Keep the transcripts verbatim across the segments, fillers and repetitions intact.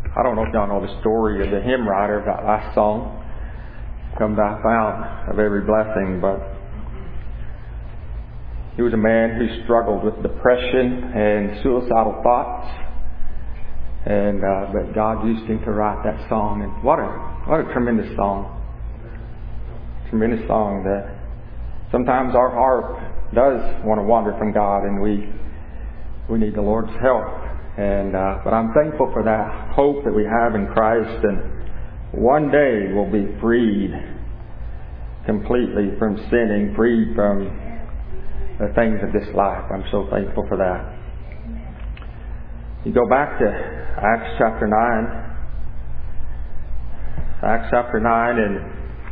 I don't know if y'all know the story of the hymn writer of that last song, Come Thou Fount of Every Blessing, but he was a man who struggled with depression and suicidal thoughts, and uh, but God used him to write that song. And what a what a tremendous song! Tremendous song that sometimes our heart does want to wander from God, and we we need the Lord's help. And uh, but I'm thankful for that hope that we have in Christ, and one day we'll be freed completely from sinning, freed from the things of this life. I'm so thankful for that. You go back to Acts chapter nine. Acts chapter nine, and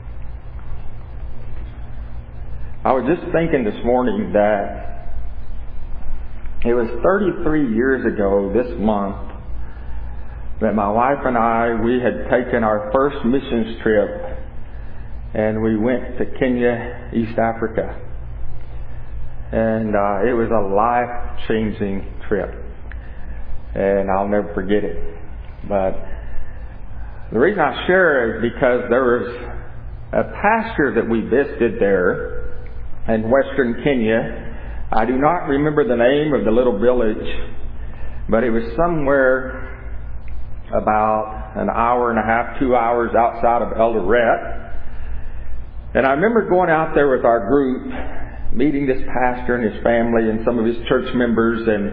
I was just thinking this morning that it was thirty-three years ago this month that my wife and I, we had taken our first missions trip, and we went to Kenya, East Africa. And uh, it was a life-changing trip. And I'll never forget it. But the reason I share it is because there was a pastor that we visited there in western Kenya. I do not remember the name of the little village, but it was somewhere about an hour and a half, two hours outside of Eldoret. And I remember going out there with our group, meeting this pastor and his family and some of his church members, and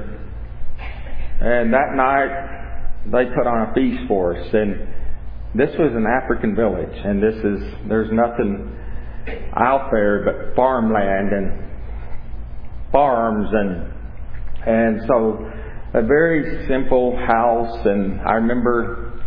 and that night they put on a feast for us. And this was an African village, and this is there's nothing out there but farmland and farms, and and so a very simple house. And I remember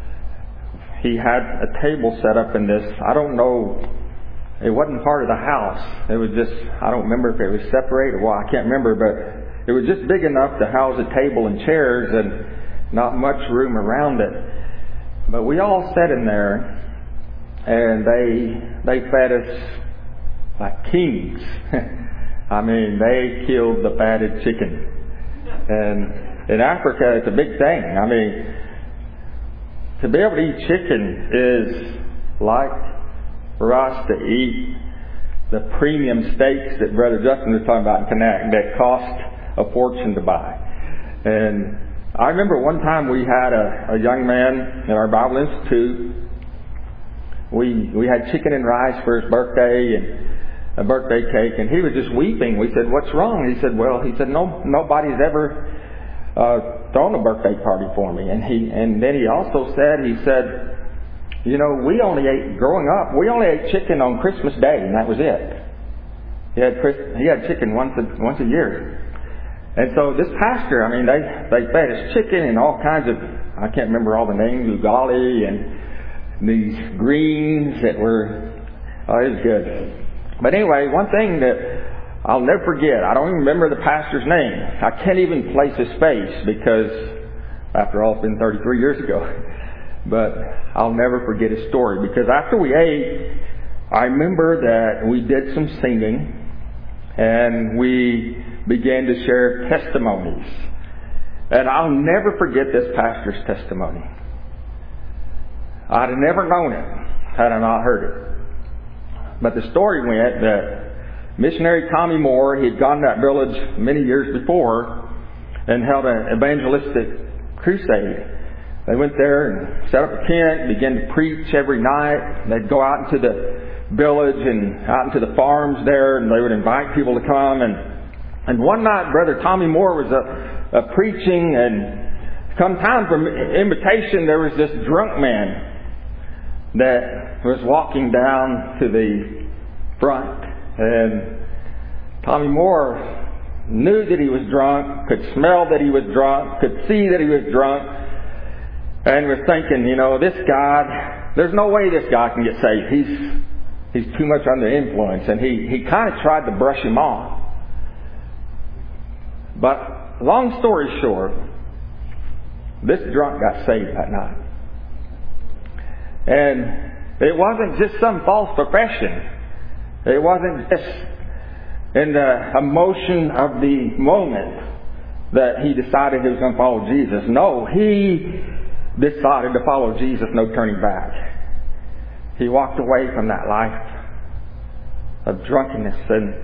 he had a table set up in this, I don't know, it wasn't part of the house. It was just, I don't remember if it was separated. Well, I can't remember, but it was just big enough to house a table and chairs and not much room around it. But we all sat in there, and they they fed us like kings. I mean, they killed the fatted chicken. And in Africa, it's a big thing. I mean, to be able to eat chicken is like for us to eat the premium steaks that Brother Justin was talking about in Connect that cost a fortune to buy. And I remember one time we had a, a young man in our Bible Institute. We we had chicken and rice for his birthday and a birthday cake, and he was just weeping. We said, "What's wrong?" He said, "Well," he said, "No, nobody's ever uh, thrown a birthday party for me." And he and then he also said, he said, "You know, we only ate growing up. We only ate chicken on Christmas Day, and that was it. He had Chris, he had chicken once a, once a year." And so this pastor, I mean, they they fed us chicken and all kinds of, I can't remember all the names, ugali and these greens that were, oh, it was good. But anyway, one thing that I'll never forget, I don't even remember the pastor's name. I can't even place his face because, after all, it's been thirty-three years ago. But I'll never forget his story, because after we ate, I remember that we did some singing and we began to share testimonies. And I'll never forget this pastor's testimony. I'd have never known it had I not heard it. But the story went that missionary Tommy Moore, he had gone to that village many years before and held an evangelistic crusade. They went there and set up a tent, began to preach every night. They'd go out into the village and out into the farms there, and they would invite people to come. And, and one night, Brother Tommy Moore was a, a preaching, and come time for invitation, there was this drunk man that was walking down to the front, and Tommy Moore knew that he was drunk, could smell that he was drunk, could see that he was drunk, and was thinking, you know, this guy, there's no way this guy can get saved. He's he's too much under influence, and he, he kind of tried to brush him off. But long story short, this drunk got saved that night. And it wasn't just some false profession. It wasn't just in the emotion of the moment that he decided he was going to follow Jesus. No, he decided to follow Jesus, no turning back. He walked away from that life of drunkenness and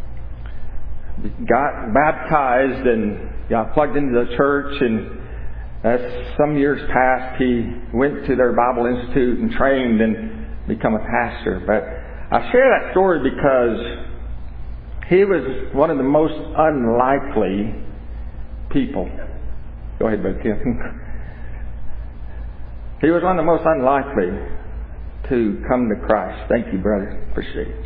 got baptized and got plugged into the church, and as some years passed, he went to their Bible Institute and trained and become a pastor. But I share that story because he was one of the most unlikely people. Go ahead, Brother Kim. He was one of the most unlikely to come to Christ. Thank you, brother. Appreciate it.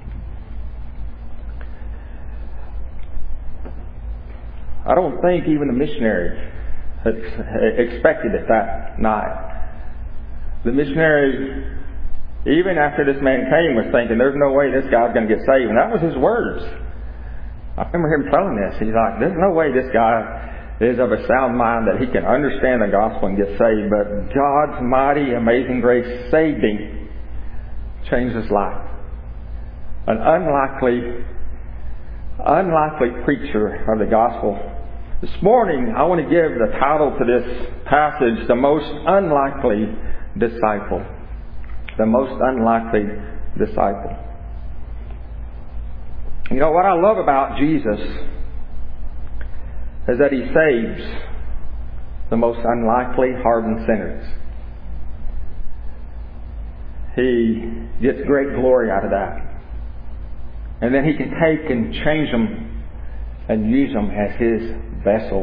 I don't think even the missionary had expected it that night. The missionary, even after this man came, was thinking, there's no way this guy's going to get saved. And that was his words. I remember him telling this. He's like, there's no way this guy is of a sound mind that he can understand the gospel and get saved. But God's mighty, amazing grace saved him, changed his life. An unlikely, unlikely preacher of the gospel. This morning, I want to give the title to this passage, The Most Unlikely Disciple. The Most Unlikely Disciple. You know, what I love about Jesus is that He saves the most unlikely, hardened sinners. He gets great glory out of that. And then He can take and change them and use them as His vessel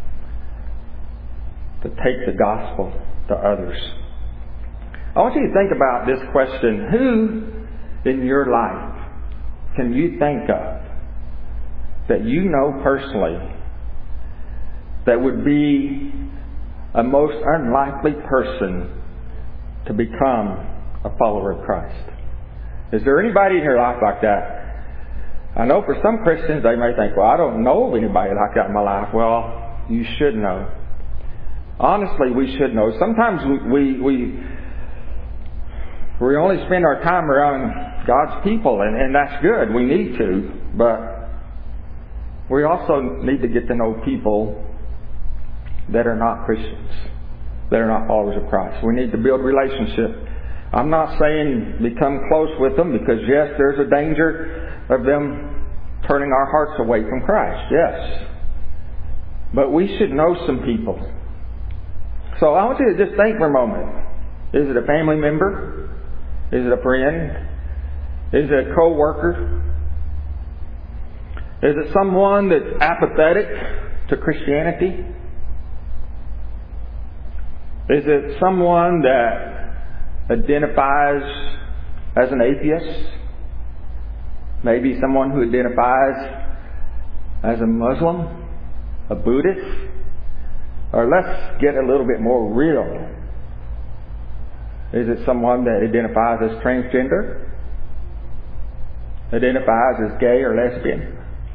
to take the gospel to others. I want you to think about this question. Who in your life can you think of that you know personally that would be a most unlikely person to become a follower of Christ? Is there anybody in your life like that? I know for some Christians they may think, well, I don't know of anybody like that in my life. Well, you should know. Honestly, we should know. Sometimes we we we only spend our time around God's people, and, and that's good. We need to. But we also need to get to know people that are not Christians, that are not followers of Christ. We need to build relationship. I'm not saying become close with them, because yes, there's a danger of them turning our hearts away from Christ. Yes. But we should know some people. So I want you to just think for a moment. Is it a family member? Is it a friend? Is it a co-worker? Is it someone that's apathetic to Christianity? Is it someone that identifies as an atheist? Maybe someone who identifies as a Muslim, a Buddhist? Or let's get a little bit more real. Is it someone that identifies as transgender? Identifies as gay or lesbian?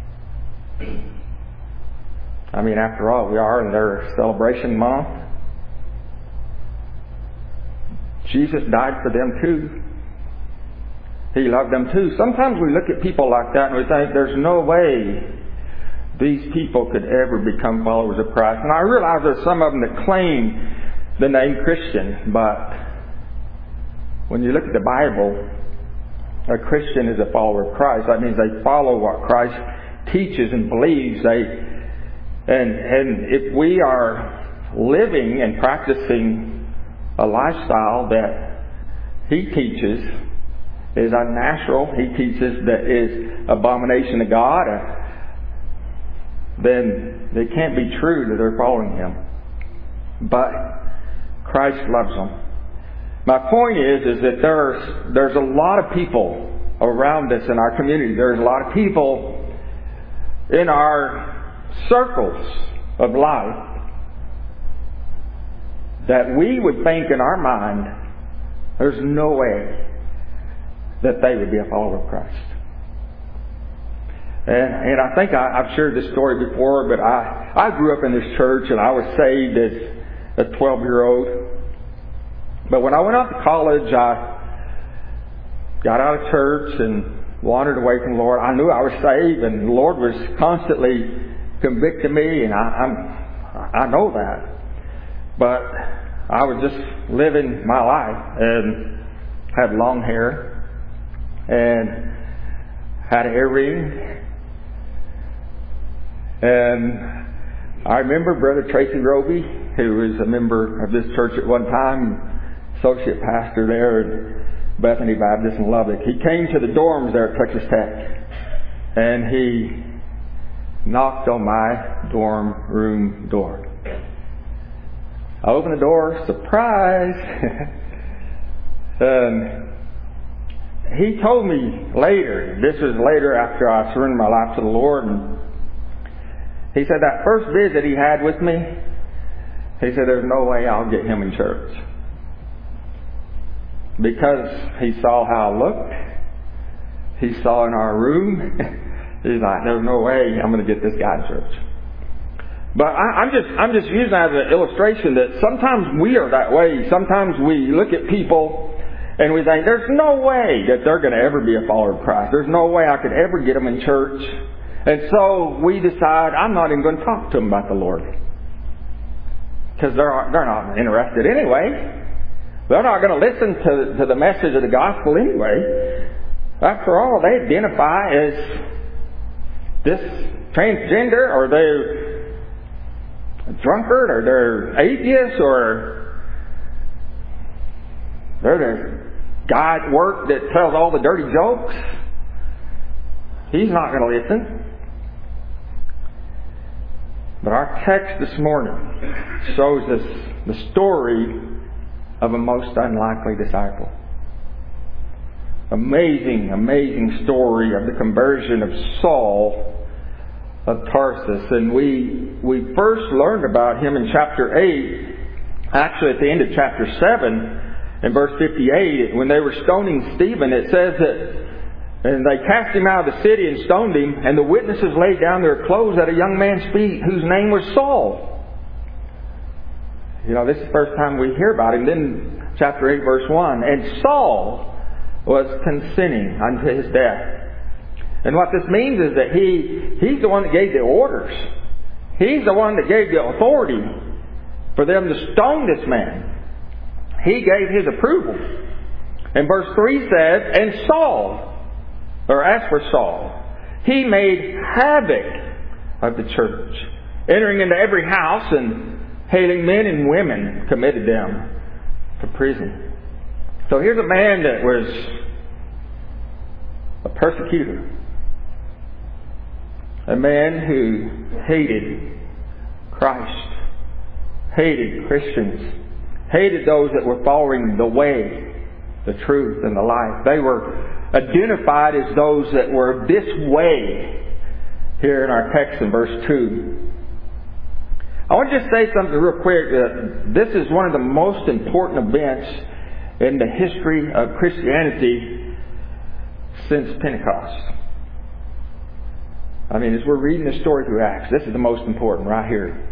I mean, after all, we are in their celebration month. Jesus died for them too. He loved them too. Sometimes we look at people like that and we think there's no way these people could ever become followers of Christ. And I realize there's some of them that claim the name Christian, but when you look at the Bible, a Christian is a follower of Christ. That means they follow what Christ teaches and believes. They and and if we are living and practicing a lifestyle that He teaches is unnatural, He teaches that is abomination to God, then it can't be true that they're following Him. But Christ loves them. My point is, is that there's there's a lot of people around us in our community. There's a lot of people in our circles of life that we would think in our mind, there's no way that they would be a follower of Christ. And, and I think I, I've shared this story before, but I, I grew up in this church and I was saved as a twelve-year-old. But when I went off to college, I got out of church and wandered away from the Lord. I knew I was saved, and the Lord was constantly convicting me, and I, I'm, I know that. But I was just living my life and had long hair and had an earring. And I remember Brother Tracy Roby, who was a member of this church at one time, associate pastor there at Bethany Baptist in Lubbock. He came to the dorms there at Texas Tech, and he knocked on my dorm room door. I opened the door, surprise! And he told me later, this was later after I surrendered my life to the Lord, and he said that first visit he had with me, he said, there's no way I'll get him in church. Because he saw how I looked, he saw in our room, he's like, there's no way I'm going to get this guy in church. But I, I'm just I'm just using that as an illustration that sometimes we are that way. Sometimes we look at people and we think, there's no way that they're going to ever be a follower of Christ. There's no way I could ever get them in church. And so we decide, I'm not even going to talk to them about the Lord. Because they're, they're not interested anyway. They're not going to listen to, to the message of the gospel anyway. After all, they identify as this transgender, or they're a drunkard, or they're atheists, or they're the guy at work that tells all the dirty jokes. He's not going to listen. But our text this morning shows us the story of a most unlikely disciple. Amazing, amazing story of the conversion of Saul of Tarsus. And we we first learned about him in chapter eight, actually at the end of chapter seven, in verse fifty-eight, when they were stoning Stephen. It says that, and they cast him out of the city and stoned him, and the witnesses laid down their clothes at a young man's feet whose name was Saul. You know, this is the first time we hear about him. Then chapter eight, verse one. And Saul was consenting unto his death. And what this means is that he he's the one that gave the orders. He's the one that gave the authority for them to stone this man. He gave his approval. And verse three says, and Saul, or as for Saul, he made havoc of the church, entering into every house and hailing men and women, committed them to prison. So here's a man that was a persecutor. A man who hated Christ, hated Christians, hated those that were following the way, the truth, and the life. They were identified as those that were this way here in our text in verse two. I want to just say something real quick. Uh, this is one of the most important events in the history of Christianity since Pentecost. I mean, as we're reading the story through Acts, this is the most important right here.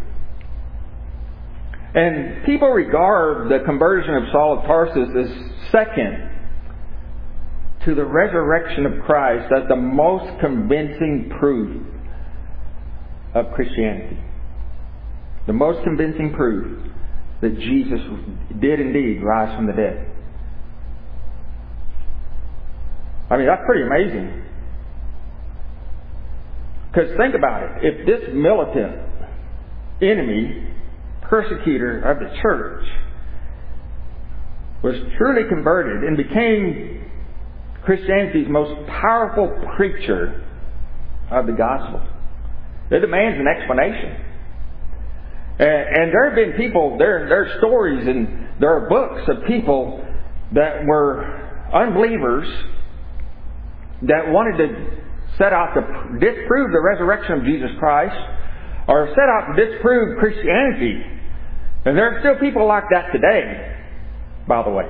And people regard the conversion of Saul of Tarsus as second to the resurrection of Christ as the most convincing proof of Christianity. The most convincing proof that Jesus did indeed rise from the dead. I mean, that's pretty amazing. Because think about it. If this militant enemy, persecutor of the church, was truly converted and became Christianity's most powerful preacher of the gospel, it demands an explanation. And, and there have been people, there, there are stories and there are books of people that were unbelievers that wanted to set out to disprove the resurrection of Jesus Christ, or set out to disprove Christianity. And there are still people like that today, by the way.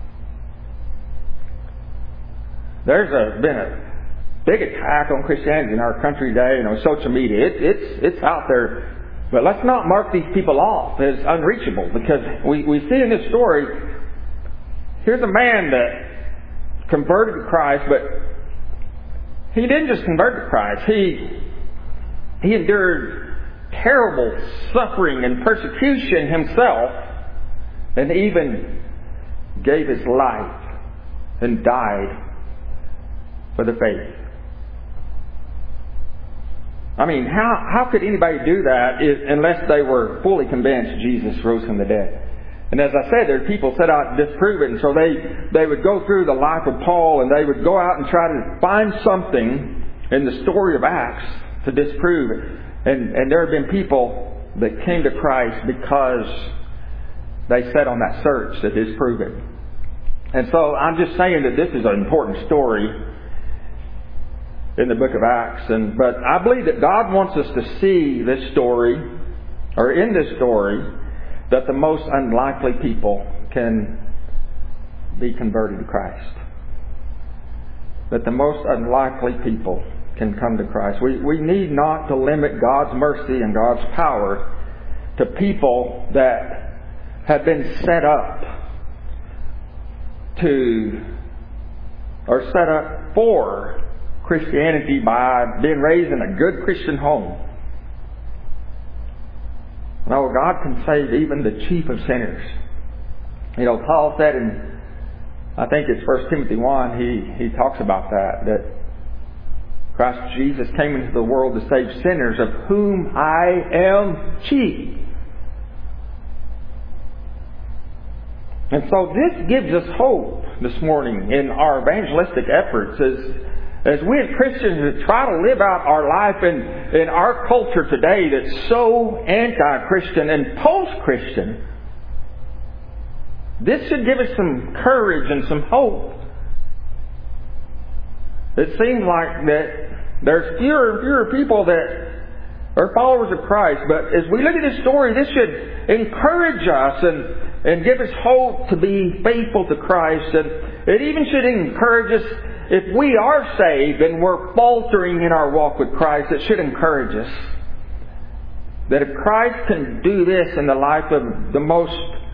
There's a, been a big attack on Christianity in our country today, you know, social media. It, it's, it's out there. But let's not mark these people off as unreachable, because we, we see in this story, here's a man that converted to Christ, but he didn't just convert to Christ. He, he endured terrible suffering and persecution himself and even gave His life and died for the faith. I mean, how, how could anybody do that if, unless they were fully convinced Jesus rose from the dead? And as I said, there are people set out to disprove it, and so they, they would go through the life of Paul and they would go out and try to find something in the story of Acts to disprove it. And, and there have been people that came to Christ because they set on that search to disprove it. And so I'm just saying that this is an important story in the book of Acts. And but I believe that God wants us to see this story, or in this story, that the most unlikely people can be converted to Christ. That the most unlikely people can come to Christ. We, we need not to limit God's mercy and God's power to people that have been set up to, or set up for Christianity by being raised in a good Christian home. No, God can save even the chief of sinners. You know, Paul said in, I think it's First Timothy one, he, he talks about that, that Christ Jesus came into the world to save sinners, of whom I am chief. And so this gives us hope this morning in our evangelistic efforts as As we as Christians try to live out our life in, in our culture today that's so anti-Christian and post-Christian. This should give us some courage and some hope. It seems like that there's fewer and fewer people that are followers of Christ. But as we look at this story, this should encourage us and, and give us hope to be faithful to Christ. And it even should encourage us, if we are saved and we're faltering in our walk with Christ, it should encourage us that if Christ can do this in the life of the most,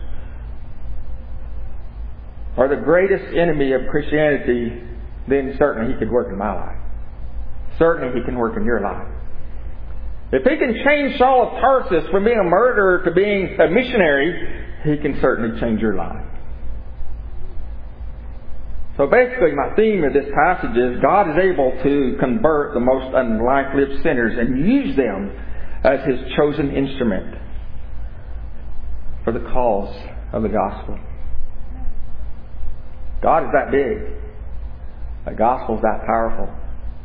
or the greatest enemy of Christianity, then certainly He could work in my life. Certainly He can work in your life. If He can change Saul of Tarsus from being a murderer to being a missionary, He can certainly change your life. So basically my theme of this passage is God is able to convert the most unlikely of sinners and use them as His chosen instrument for the cause of the gospel. God is that big. The gospel is that powerful.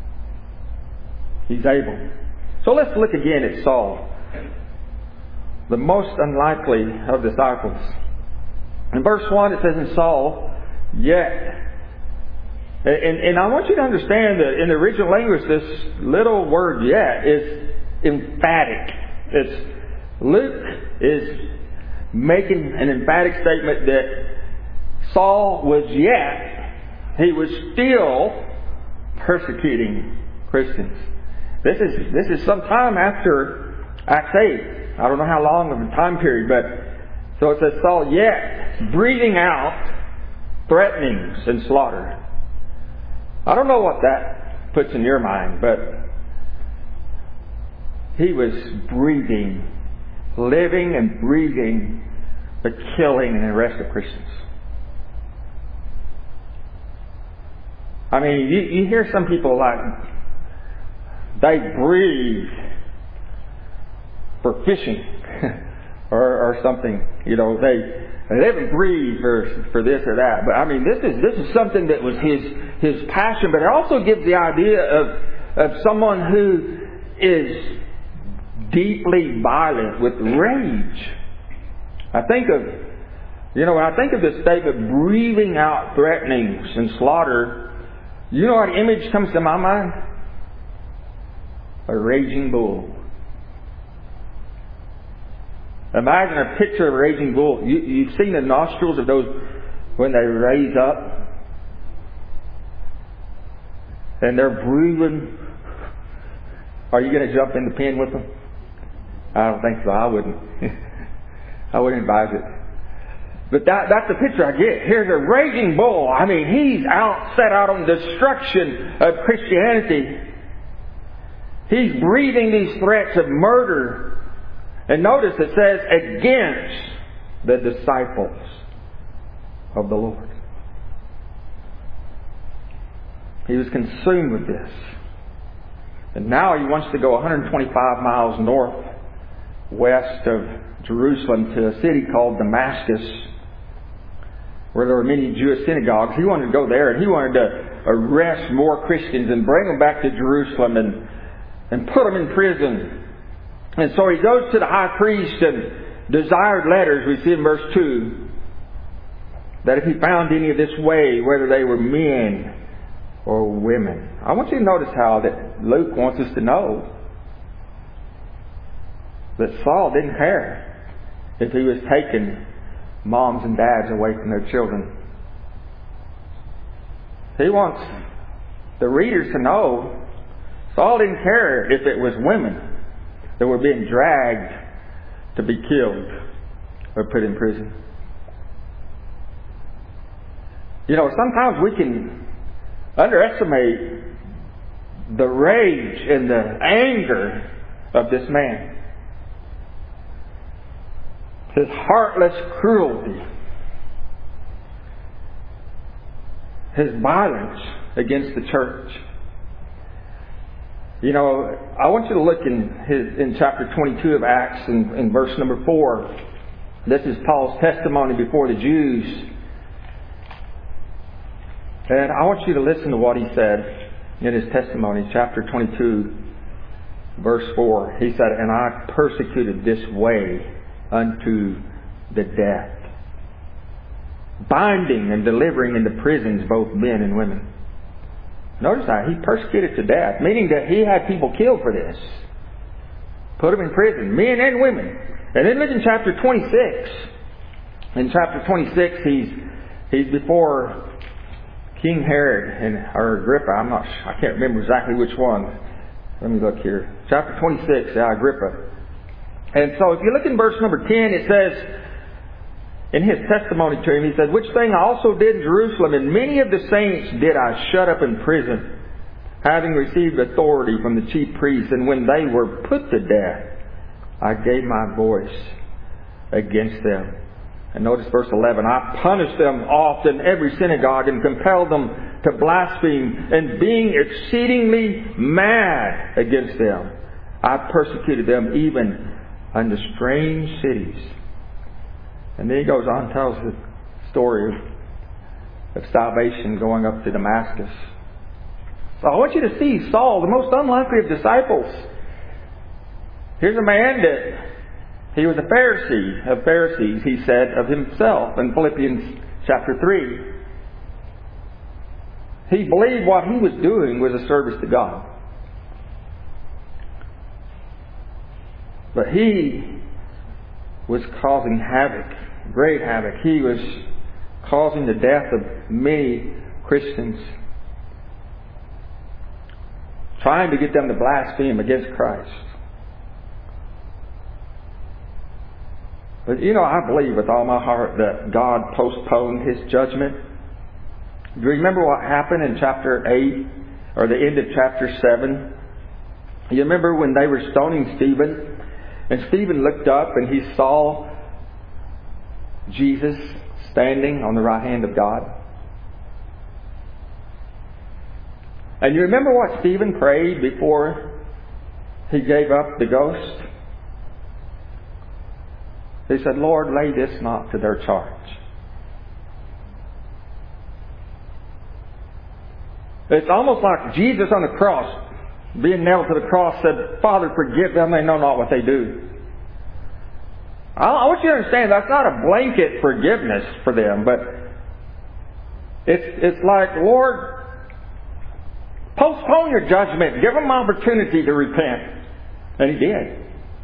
He's able. So let's look again at Saul, the most unlikely of disciples. In verse one it says, in Saul, yet. And, and I want you to understand that in the original language, this little word yet is emphatic. It's, Luke is making an emphatic statement that Saul was yet, he was still persecuting Christians. This is, this is some time after Acts eight. I don't know how long of a time period, but so it says Saul yet breathing out threatenings and slaughter. I don't know what that puts in your mind, but he was breathing, living and breathing the killing and arrest of Christians. I mean, you, you hear some people like, they breathe for fishing or, or something. You know, they they haven't breathed for for this or that. But I mean, this is this is something that was his his passion. But it also gives the idea of of someone who is deeply violent with rage. I think of, you know, when I think of this statement, breathing out threatenings and slaughter, you know what image comes to my mind? A raging bull. Imagine a picture of a raging bull. You, you've seen the nostrils of those when they raise up. And they're breathing. Are you going to jump in the pen with them? I don't think so. I wouldn't. I wouldn't advise it. But that, that's the picture I get. Here's a raging bull. I mean, he's out, set out on destruction of Christianity. He's breathing these threats of murder. And notice it says against the disciples of the Lord. He was consumed with this. And now he wants to go one hundred twenty-five miles northwest of Jerusalem to a city called Damascus, where there were many Jewish synagogues. He wanted to go there, and he wanted to arrest more Christians and bring them back to Jerusalem and, and put them in prison. And so he goes to the high priest and desired letters, we see in verse two, that if he found any of this way, whether they were men or women. I want you to notice how that Luke wants us to know that Saul didn't care if he was taking moms and dads away from their children. He wants the readers to know Saul didn't care if it was women that were being dragged to be killed or put in prison. You know, sometimes we can underestimate the rage and the anger of this man. His heartless cruelty. His violence against the church. You know, I want you to look in his in chapter twenty-two of Acts in, in verse number four. This is Paul's testimony before the Jews. And I want you to listen to what he said in his testimony, chapter twenty-two, verse four. He said, "And I persecuted this way unto the death, binding and delivering into prisons both men and women." Notice that. He persecuted to death, meaning that he had people killed for this. Put them in prison, men and women. And then look in chapter twenty-six. In chapter twenty-six, he's he's before King Herod and or Agrippa. I'm not. I can't remember exactly which one. Let me look here. Chapter twenty-six. Yeah, Agrippa. And so, if you look in verse number ten, it says, in his testimony to him, he said, "Which thing I also did in Jerusalem, and many of the saints did I shut up in prison, having received authority from the chief priests. And when they were put to death, I gave my voice against them." And notice verse eleven, "I punished them oft in every synagogue, and compelled them to blaspheme, and being exceedingly mad against them, I persecuted them even unto strange cities." And then he goes on and tells the story of, of salvation going up to Damascus. So I want you to see Saul, the most unlikely of disciples. Here's a man that he was a Pharisee of Pharisees, he said of himself in Philippians chapter three. He believed what he was doing was a service to God. But he was causing havoc, great havoc. He was causing the death of many Christians, trying to get them to blaspheme against Christ. But you know, I believe with all my heart that God postponed His judgment. Do you remember what happened in chapter eight, or the end of chapter seven? You remember when they were stoning Stephen? And Stephen looked up and he saw Jesus standing on the right hand of God. And you remember what Stephen prayed before he gave up the ghost? He said, "Lord, lay this not to their charge." It's almost like Jesus on the cross, being nailed to the cross, said, "Father, forgive them, they know not what they do." I want you to understand that's not a blanket forgiveness for them, but it's it's like, "Lord, postpone your judgment. Give them an opportunity to repent." And He did.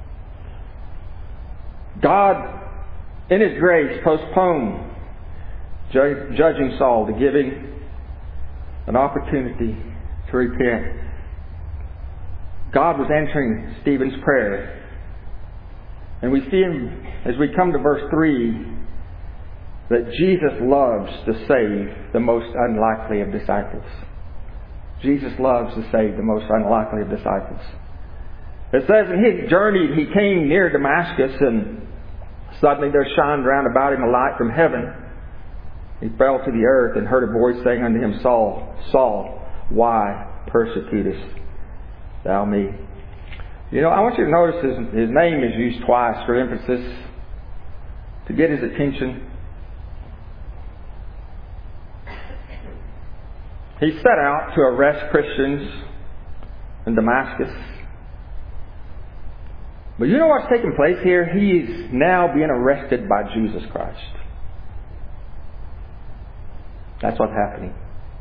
God, in His grace, postponed ju- judging Saul to give him an opportunity to repent. God was answering Stephen's prayer. And we see him, as we come to verse three, that Jesus loves to save the most unlikely of disciples. Jesus loves to save the most unlikely of disciples. It says, "And he journeyed, he came near Damascus, and suddenly there shined round about him a light from heaven. he fell to the earth and heard a voice saying unto him, Saul, Saul, why persecutest thou me? You know, I want you to notice his, his name is used twice for emphasis to get his attention. He set out to arrest Christians in Damascus. But you know what's taking place here? He is now being arrested by Jesus Christ. That's what's happening.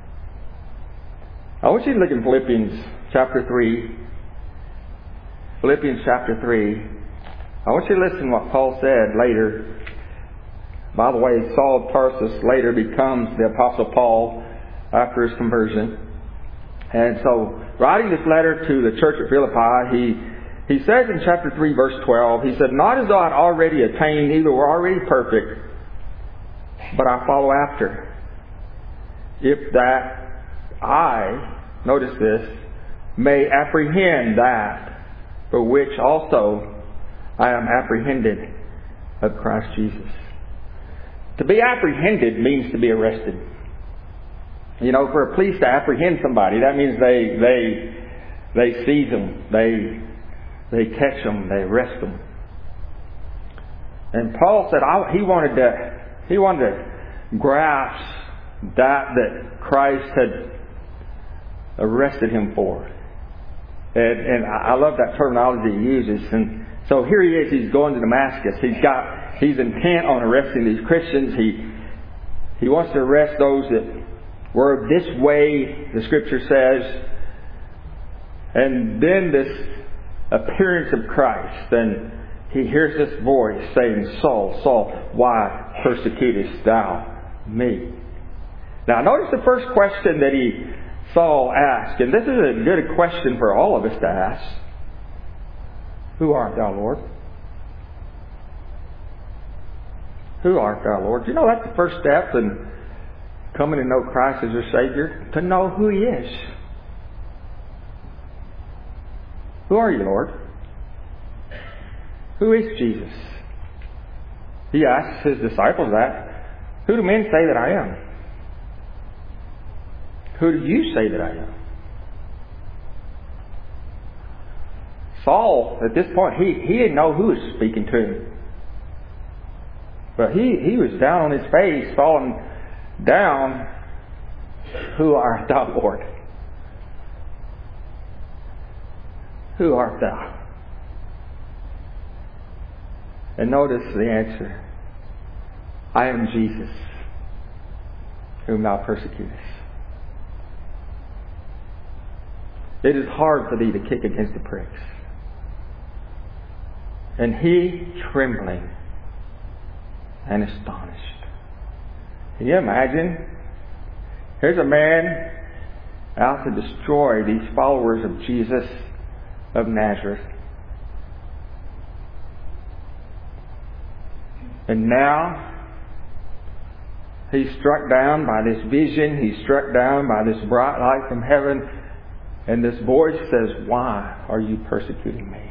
I want you to look in Philippians chapter three. Philippians chapter three. I want you to listen to what Paul said later. By the way, Saul of Tarsus later becomes the Apostle Paul after his conversion. And so, writing this letter to the church at Philippi, he he says in chapter three, verse twelve, he said, Not as though I'd already attained, neither were already perfect, but I follow after. If that I, notice this, may apprehend that for which also I am apprehended of Christ Jesus. To be apprehended means to be arrested. You know, for a police to apprehend somebody, that means they they they seize them, they they catch them, they arrest them. And Paul said I, he wanted to he wanted to grasp that that Christ had arrested him for. And, and I love that terminology he uses. And so here he is, he's going to Damascus. He's got he's intent on arresting these Christians. He he wants to arrest those that were this way, the Scripture says. And then this appearance of Christ, and he hears this voice saying, Saul, Saul, why persecutest thou me? Now notice the first question that he, Saul asked, and this is a good question for all of us to ask. Who art thou, Lord? Who art thou, Lord? You know that's the first step in coming to know Christ as your Savior, to know who He is. Who are you, Lord? Who is Jesus? He asks His disciples that. Who do men say that I am? Who do you say that I am? Saul, at this point, he, he didn't know who was speaking to him. But he, he was down on his face, falling down. Who art thou, Lord? Who art thou? And notice the answer. I am Jesus, whom thou persecutest. It is hard for thee to kick against the pricks. And he, trembling and astonished. Can you imagine? Here's a man out to destroy these followers of Jesus of Nazareth. And now he's struck down by this vision. He's struck down by this bright light from heaven. And this voice says, why are you persecuting me?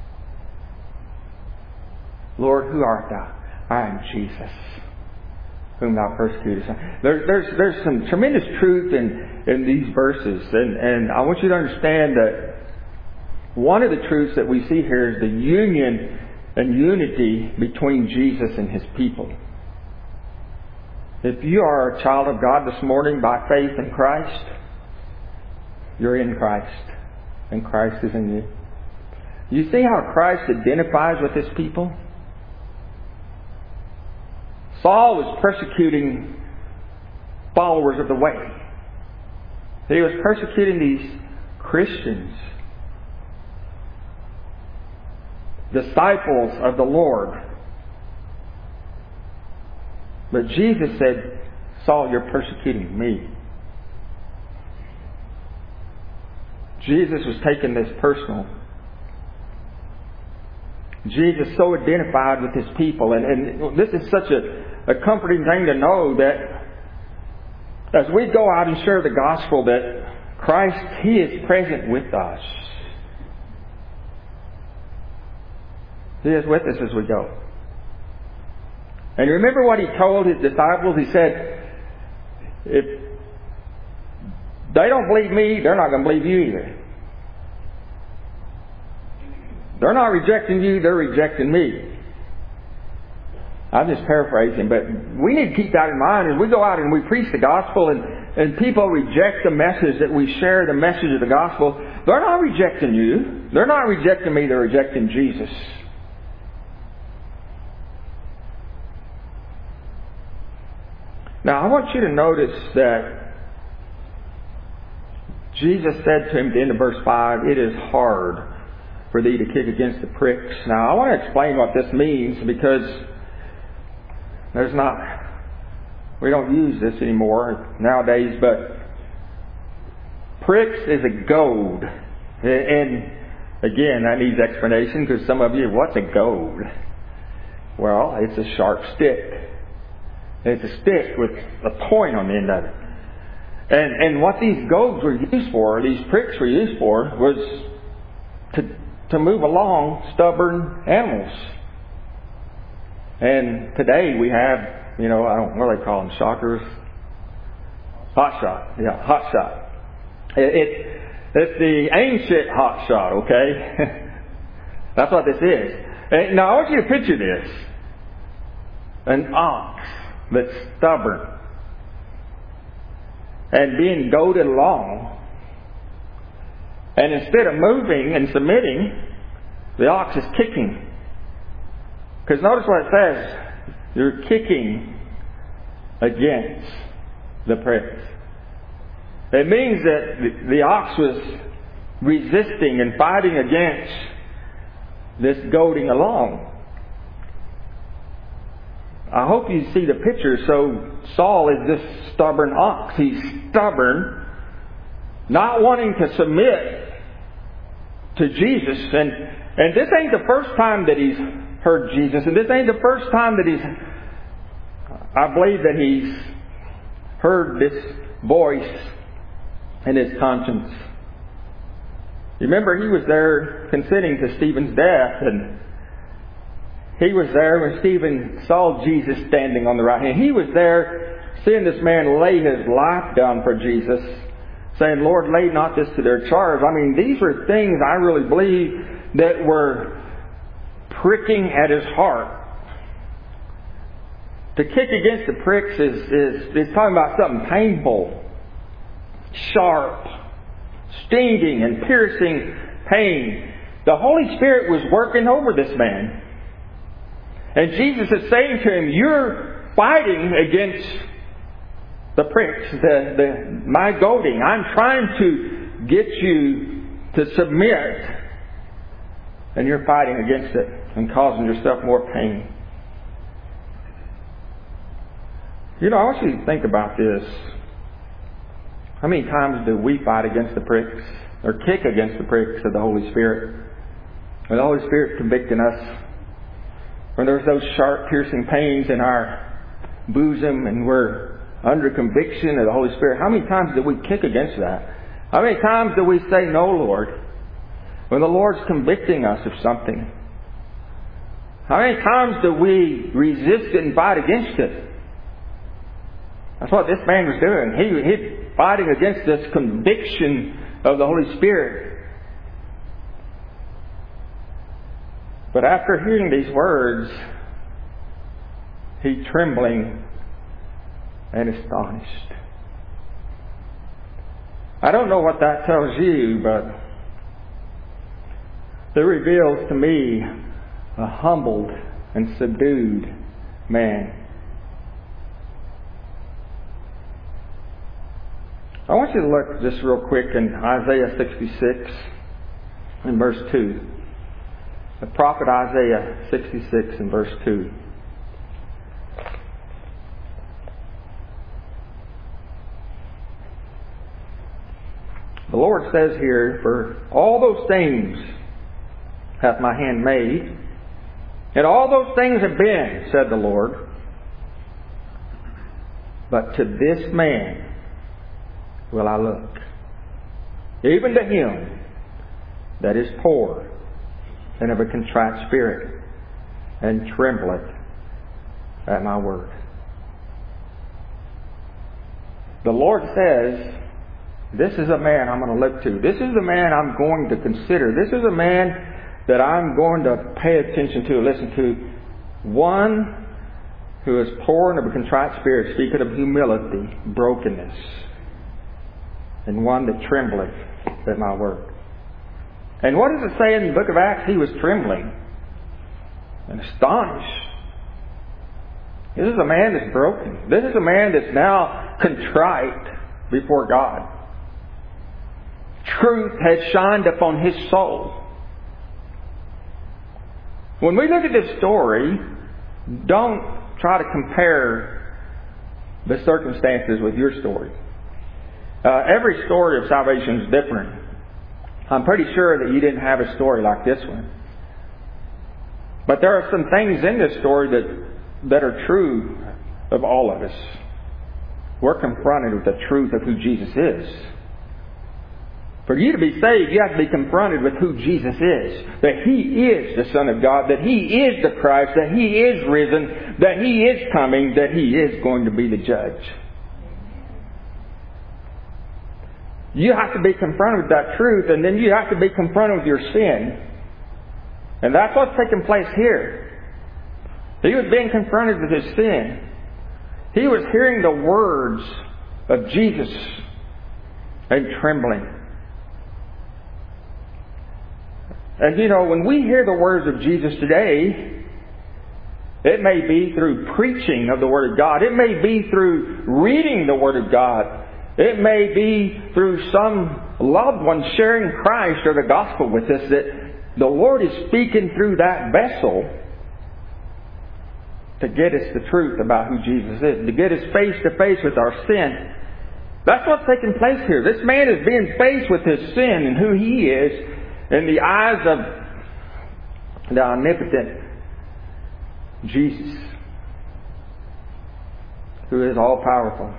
Lord, who art thou? I am Jesus, whom thou persecutest. There, there's, there's some tremendous truth in, in these verses. And, and I want you to understand that one of the truths that we see here is the union and unity between Jesus and His people. If you are a child of God this morning by faith in Christ, you're in Christ, and Christ is in you. You see how Christ identifies with His people? Saul was persecuting followers of the way. He was persecuting these Christians, disciples of the Lord. But Jesus said, Saul, you're persecuting me. Jesus was taking this personal. Jesus so identified with His people. And, and this is such a, a comforting thing to know that as we go out and share the gospel, that Christ, He is present with us. He is with us as we go. And remember what He told His disciples? He said, if they don't believe me, they're not going to believe you either. They're not rejecting you, they're rejecting me. I'm just paraphrasing, but we need to keep that in mind as we go out and we preach the gospel and, and people reject the message that we share, the message of the gospel. They're not rejecting you. They're not rejecting me, they're rejecting Jesus. Now I want you to notice that Jesus said to him at the end of verse five, it is hard for thee to kick against the pricks. Now I want to explain what this means, because there's not, we don't use this anymore nowadays, but pricks is a goad. And again, that needs explanation, because some of you, what's a goad? Well, it's a sharp stick. It's a stick with a point on the end of it. And and what these goads were used for, these pricks were used for, was to to move along stubborn animals. And today we have, you know, I don't what do they call them, shockers? Hot shot. Yeah, hot shot. It, it it's the ancient hot shot, okay? That's what this is. And now I want you to picture this. An ox that's stubborn and being goaded along, and instead of moving and submitting, the ox is kicking. Because notice what it says, you're kicking against the pricks. It means that the, the ox was resisting and fighting against this goading along. I hope you see the picture. So Saul is this stubborn ox. He's stubborn, not wanting to submit to Jesus. And, and this ain't the first time that he's heard Jesus. And this ain't the first time that he's, I believe that he's heard this voice in his conscience. You remember he was there consenting to Stephen's death, and he was there when Stephen saw Jesus standing on the right hand. He was there seeing this man lay his life down for Jesus, saying, Lord, lay not this to their charge. I mean, these were things I really believe that were pricking at his heart. To kick against the pricks is, is, is talking about something painful, sharp, stinging and piercing pain. The Holy Spirit was working over this man. And Jesus is saying to him, you're fighting against the pricks, the, the, my goading. I'm trying to get you to submit, and you're fighting against it and causing yourself more pain. You know, I want you to think about this. How many times do we fight against the pricks or kick against the pricks of the Holy Spirit? When the Holy Spirit's convicting us, when there's those sharp, piercing pains in our bosom and we're under conviction of the Holy Spirit, how many times do we kick against that? How many times do we say, no, Lord, when the Lord's convicting us of something? How many times do we resist it and fight against it? That's what this man was doing. He was fighting against this conviction of the Holy Spirit. But after hearing these words, he trembling and astonished. I don't know what that tells you, but it reveals to me a humbled and subdued man. I want you to look just real quick in Isaiah sixty-six in verse two. The prophet Isaiah sixty-six in verse two. The Lord says here, for all those things hath my hand made, and all those things have been, said the Lord. But to this man will I look, even to him that is poor and of a contrite spirit, and trembleth at my word. the Lord says, this is a man I'm going to look to. This is a man I'm going to consider. This is a man that I'm going to pay attention to, listen to. One who is poor and of a contrite spirit, speaking of humility, brokenness, and one that trembleth at my word. And what does it say in the book of Acts? He was trembling and astonished. This is a man that's broken. This is a man that's now contrite before God. Truth has shined upon his soul. When we look at this story, don't try to compare the circumstances with your story. Uh, every story of salvation is different. I'm pretty sure that you didn't have a story like this one. But there are some things in this story that, that are true of all of us. We're confronted with the truth of who Jesus is. For you to be saved, you have to be confronted with who Jesus is. That He is the Son of God. That He is the Christ. That He is risen. That He is coming. That He is going to be the judge. You have to be confronted with that truth, and then you have to be confronted with your sin. And that's what's taking place here. He was being confronted with his sin. He was hearing the words of Jesus and trembling. And you know, when we hear the words of Jesus today, it may be through preaching of the Word of God. It may be through reading the Word of God. It may be through some loved one sharing Christ or the gospel with us, that the Lord is speaking through that vessel to get us the truth about who Jesus is, to get us face to face with our sin. That's what's taking place here. This man is being faced with his sin and who he is in the eyes of the omnipotent Jesus, who is all powerful,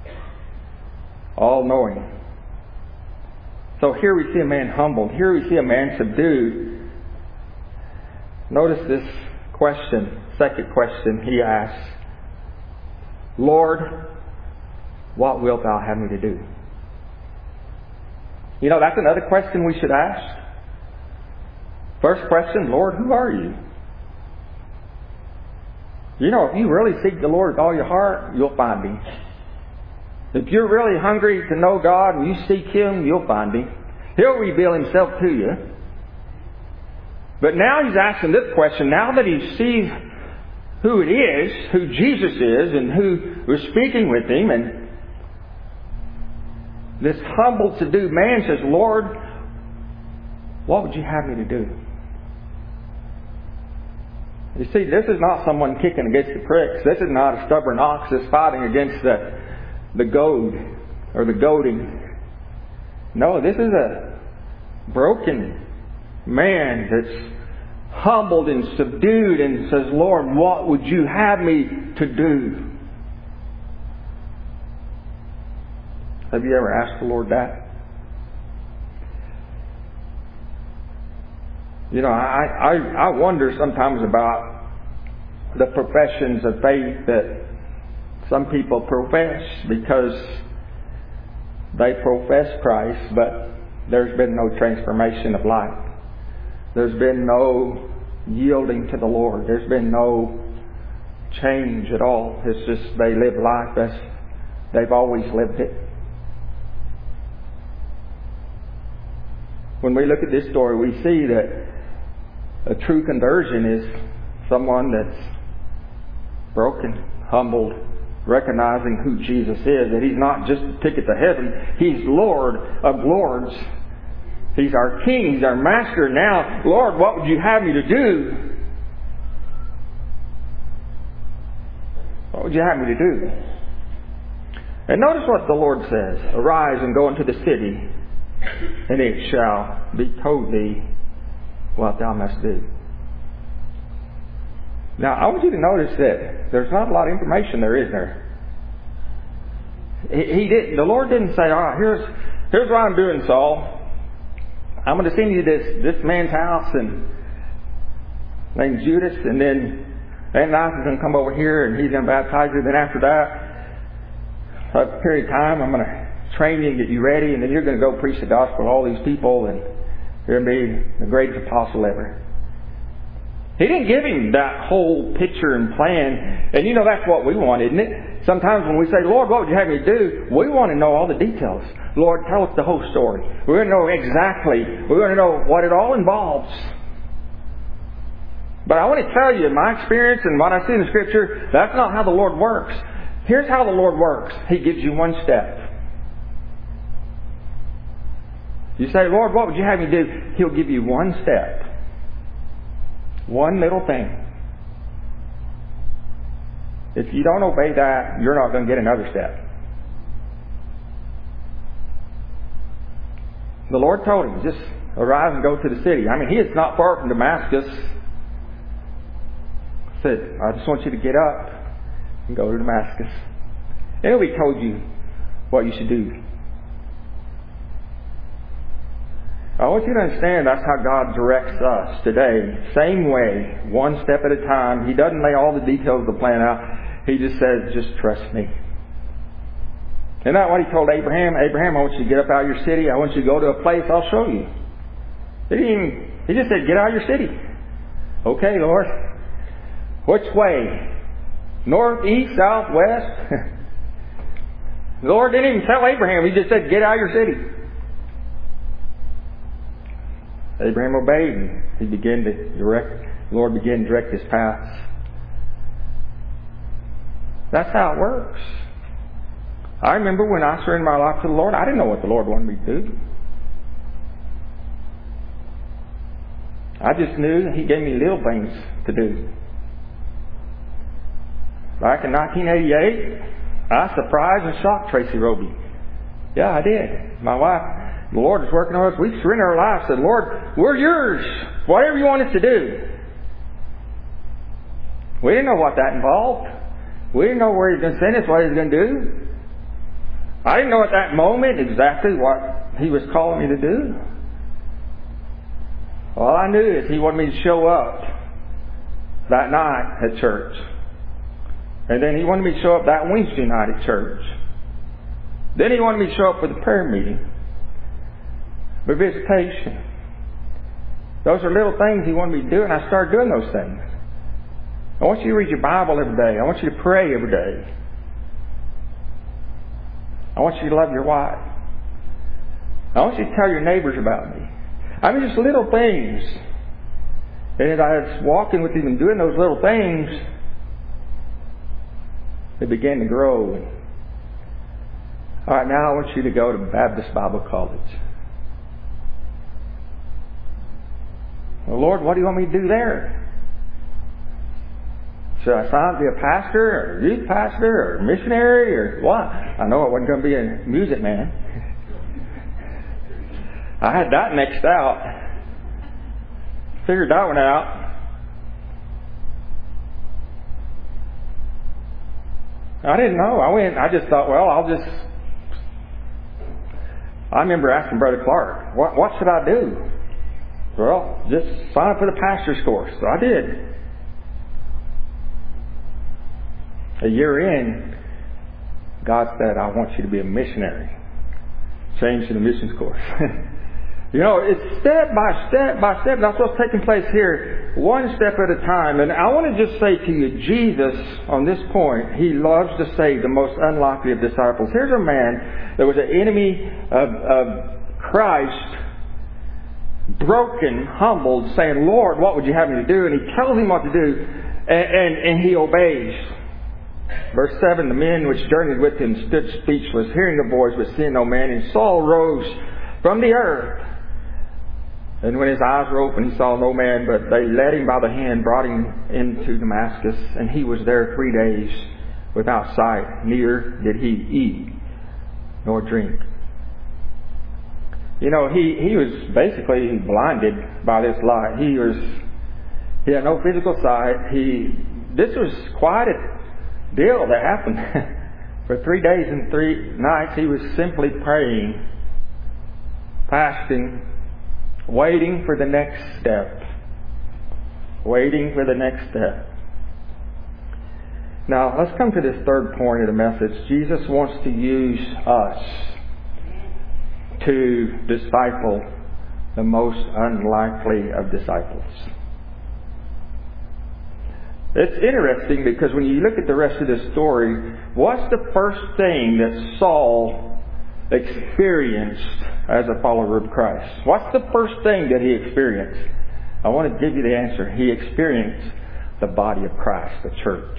all knowing. So here we see a man humbled. Here we see a man subdued. Notice this question, second question he asks. Lord, what wilt thou have me to do? You know, that's another question we should ask. First question, Lord, who are you? You know, if you really seek the Lord with all your heart, you'll find Him. If you're really hungry to know God and you seek Him, you'll find Him. He'll reveal Himself to you. But now he's asking this question, now that he sees who it is, who Jesus is, and who was speaking with him, and this humble, subdued man says, Lord, what would you have me to do? You see, this is not someone kicking against the pricks. This is not a stubborn ox that's fighting against the, the goad or the goading. No, this is a broken man that's humbled and subdued and says, Lord, what would you have me to do? Have you ever asked the Lord that? You know, I, I, I wonder sometimes about the professions of faith that some people profess, because they profess Christ, but there's been no transformation of life. There's been no yielding to the Lord. There's been no change at all. It's just they live life as they've always lived it. When we look at this story, we see that a true conversion is someone that's broken, humbled, recognizing who Jesus is, that He's not just a ticket to heaven. He's Lord of Lords. He's our King. He's our Master. Now, Lord, what would you have me to do? What would you have me to do? And notice what the Lord says. Arise and go into the city, and it shall be told thee what thou must do. Now, I want you to notice that there's not a lot of information there, is there? He, he didn't. The Lord didn't say, all right, here's, here's what I'm doing, Saul. I'm going to send you this, this man's house and named Judas, and then Ananias is going to come over here and he's going to baptize you. Then after that, a period of time. I'm going to train you and get you ready, and then you're going to go preach the gospel to all these people, and you're going to be the greatest apostle ever. He didn't give him that whole picture and plan. And you know, that's what we want, isn't it? Sometimes when we say, Lord, what would you have me do? We want to know all the details. Lord, tell us the whole story. We want to know exactly. We want to know what it all involves. But I want to tell you, in my experience and what I see in the Scripture, that's not how the Lord works. Here's how the Lord works. He gives you one step. You say, Lord, what would you have me do? He'll give you one step. One little thing. If you don't obey that, you're not going to get another step. The Lord told him, just arise and go to the city. I mean, he is not far from Damascus. He said, I just want you to get up and go to Damascus. And he told you what you should do. I want you to understand that's how God directs us today. Same way, one step at a time. He doesn't lay all the details of the plan out. He just says, just trust me. Isn't that what he told Abraham? Abraham, I want you to get up out of your city. I want you to go to a place I'll show you. He didn't even, he just said, get out of your city. Okay, Lord. Which way? North, east, south, west? The Lord didn't even tell Abraham. He just said, get out of your city. Abraham obeyed, and he began to direct, the Lord began to direct his paths. That's how it works. I remember when I surrendered my life to the Lord, I didn't know what the Lord wanted me to do. I just knew that He gave me little things to do. Back in nineteen eighty-eight, I surprised and shocked Tracy Roby. Yeah, I did. My wife, the Lord was working on us. We surrendered our lives. Said, Lord, we're yours. Whatever you want us to do. We didn't know what that involved. We didn't know where He was going to send us, what He was going to do. I didn't know at that moment exactly what He was calling me to do. All I knew is He wanted me to show up that night at church. And then He wanted me to show up that Wednesday night at church. Then He wanted me to show up for the prayer meeting. For visitation. Those are little things He wanted me to do, and I started doing those things. I want you to read your Bible every day. I want you to pray every day. I want you to love your wife. I want you to tell your neighbors about me. I mean, just little things. And as I was walking with Him and doing those little things, it began to grow. All right, now I want you to go to Baptist Bible College. Well, Lord, what do you want me to do there? Should I sign up to be a pastor or a youth pastor or missionary or what? I know I wasn't going to be a music man. I had that next out. Figured that one out. I didn't know. I went. I just thought, well, I'll just. I remember asking Brother Clark, what, what should I do? Well, just sign up for the pastor's course. So I did. A year in, God said, I want you to be a missionary. Change to the missions course. You know, it's step by step by step. That's what's taking place here. One step at a time. And I want to just say to you, Jesus, on this point, He loves to save the most unlikely of disciples. Here's a man that was an enemy of, of Christ, broken, humbled, saying, Lord, what would you have me to do? And He tells him what to do, and, and, and he obeys. Verse seven, the men which journeyed with Him stood speechless, hearing a voice, but seeing no man. And Saul rose from the earth. And when his eyes were open, he saw no man, but they led him by the hand, brought him into Damascus. And he was there three days without sight. Neither did he eat nor drink. You know, he, he was basically blinded by this light. He was, he had no physical sight. He, this was quite a deal that happened. For three days and three nights he was simply praying, fasting, waiting for the next step. Waiting for the next step. Now, let's come to this third point of the message. Jesus wants to use us to disciple the most unlikely of disciples. It's interesting because when you look at the rest of this story, what's the first thing that Saul experienced as a follower of Christ? What's the first thing that he experienced? I want to give you the answer. He experienced the body of Christ, the church.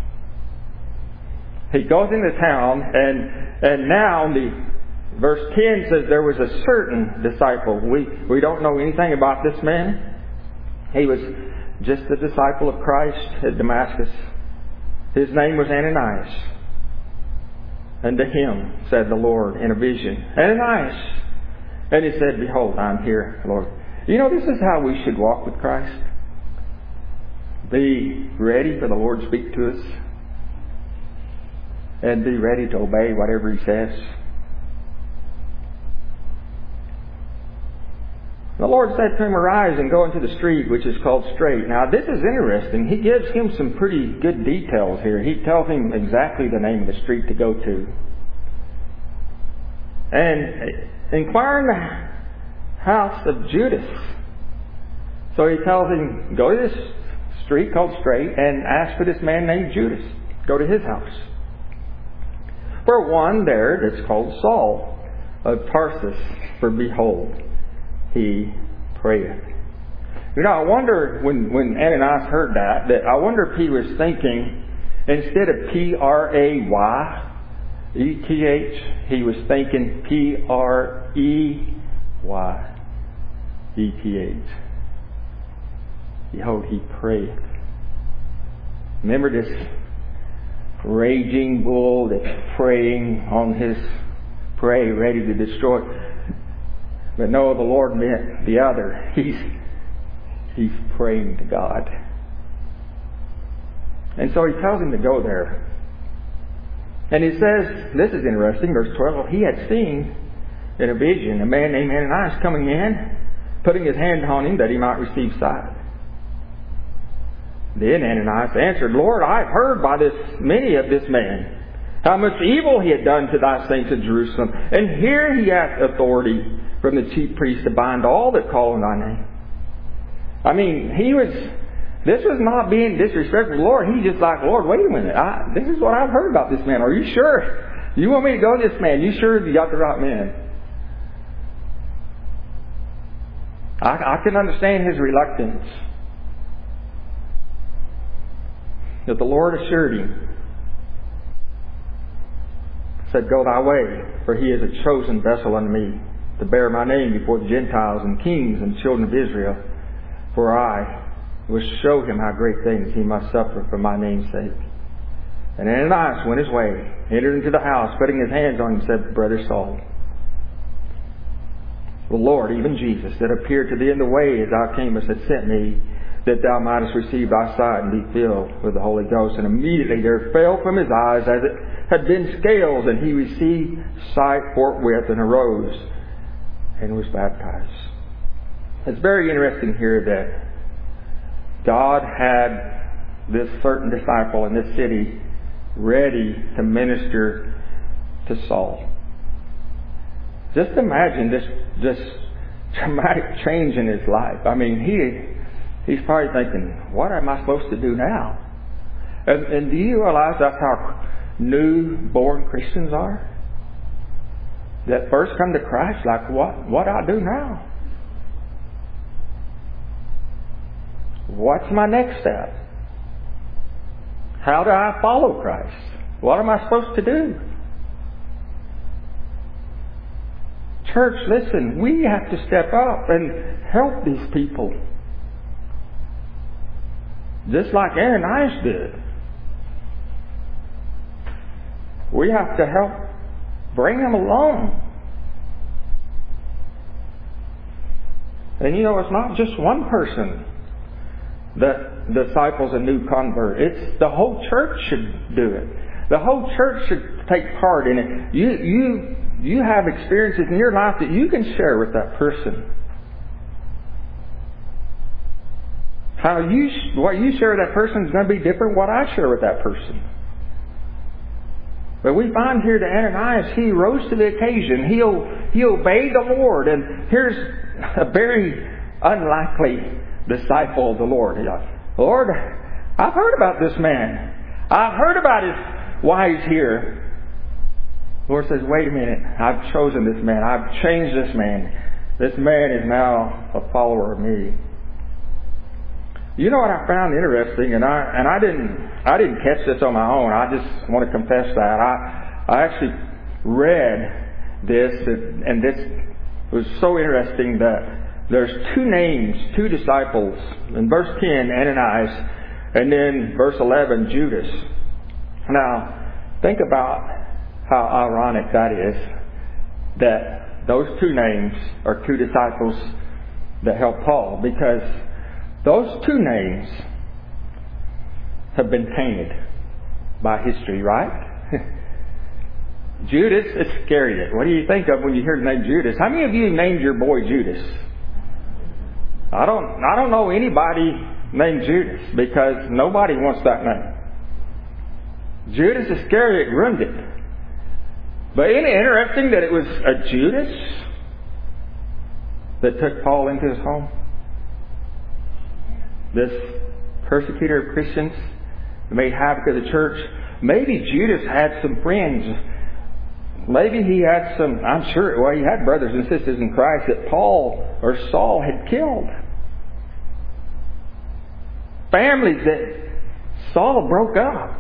He goes into town, and and now the verse ten says there was a certain disciple. We we don't know anything about this man. He was just a disciple of Christ at Damascus. His name was Ananias. And to him said the Lord in a vision, Ananias. And he said, Behold, I'm here, Lord. You know, this is how we should walk with Christ. Be ready for the Lord to speak to us. And be ready to obey whatever He says. The Lord said to him, Arise and go into the street which is called Straight. Now this is interesting. He gives him some pretty good details here. He tells him exactly the name of the street to go to. And inquire in the house of Judas. So he tells him, go to this street called Straight and ask for this man named Judas. Go to his house. For one there that's called Saul of Tarsus, for behold, he prayeth. You know, I wonder when, when Ananias heard that, that I wonder if he was thinking, instead of P R A Y E T H, he was thinking P R E Y E T H. Behold, he prayeth. Remember this raging bull that's preying on his prey, ready to destroy. But no, the Lord meant the other. He's he's praying to God. And so he tells him to go there. And he says, this is interesting, verse twelve, he had seen in a vision a man named Ananias coming in, putting his hand on him that he might receive sight. Then Ananias answered, Lord, I've heard by this many of this man how much evil he had done to thy saints at Jerusalem. And here he hath authority from the chief priest to bind all that call on thy name. I mean, he was, this was not being disrespectful to the Lord. He's just like, Lord, wait a minute. I, this is what I've heard about this man. Are you sure? You want me to go to this man? You sure you got the right man? I, I can understand his reluctance. But the Lord assured him, said, Go thy way, for he is a chosen vessel unto me, to bear my name before the Gentiles and kings and children of Israel. For I will show him how great things he must suffer for my name's sake. And Ananias went his way, entered into the house, putting his hands on him, said, Brother Saul, the Lord, even Jesus, that appeared to thee in the way as thou camest, had sent me, that thou mightest receive thy sight and be filled with the Holy Ghost. And immediately there fell from his eyes as it had been scales, and he received sight forthwith and arose and was baptized. It's very interesting here that God had this certain disciple in this city ready to minister to Saul. Just imagine this, this dramatic change in his life. I mean, he he's probably thinking, what am I supposed to do now? And, and do you realize that's how newborn Christians are? That first come to Christ, like, what, what do I do now? What's my next step? How do I follow Christ? What am I supposed to do? Church, listen, we have to step up and help these people. Just like Ananias did. We have to help bring them along. And you know, it's not just one person that disciples a new convert. It's the whole church should do it. The whole church should take part in it. You, you, you have experiences in your life that you can share with that person. how you, what you share with that person is going to be different what I share with that person. But we find here that Ananias, he rose to the occasion. He, he obeyed the Lord. And here's a very unlikely disciple of the Lord. He's like, Lord, I've heard about this man. I've heard about his wives here. The Lord says, wait a minute. I've chosen this man. I've changed this man. This man is now a follower of me. You know what I found interesting, and I and I didn't I didn't catch this on my own. I just want to confess that I I actually read this, and this was so interesting that there's two names, two disciples. In verse ten, Ananias, and then verse eleven, Judas. Now, think about how ironic that is, that those two names are two disciples that helped Paul, because those two names have been tainted by history, right? Judas Iscariot. What do you think of when you hear the name Judas? How many of you named your boy Judas? I don't I don't know anybody named Judas, because nobody wants that name. Judas Iscariot ruined it. But isn't it interesting that it was a Judas that took Paul into his home? This persecutor of Christians made havoc of the church. Maybe Judas had some friends. Maybe he had some, I'm sure, well, he had brothers and sisters in Christ that Paul or Saul had killed. Families that Saul broke up.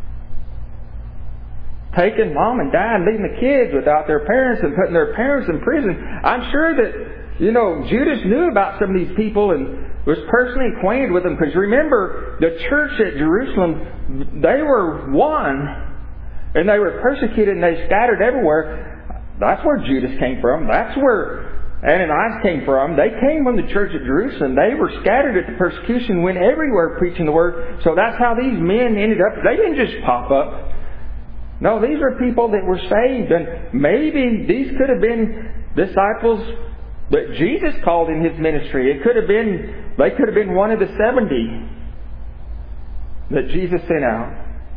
Taking mom and dad, leaving the kids without their parents and putting their parents in prison. I'm sure that, you know, Judas knew about some of these people and was personally acquainted with them, because remember, the church at Jerusalem, they were one, and they were persecuted and they scattered everywhere. That's where Judas came from. That's where Ananias came from. They came from the church at Jerusalem. They were scattered at the persecution, went everywhere preaching the word. So that's how these men ended up. They didn't just pop up. No, these were people that were saved, and maybe these could have been disciples that Jesus called in His ministry. It could have been, they could have been one of the seventy that Jesus sent out.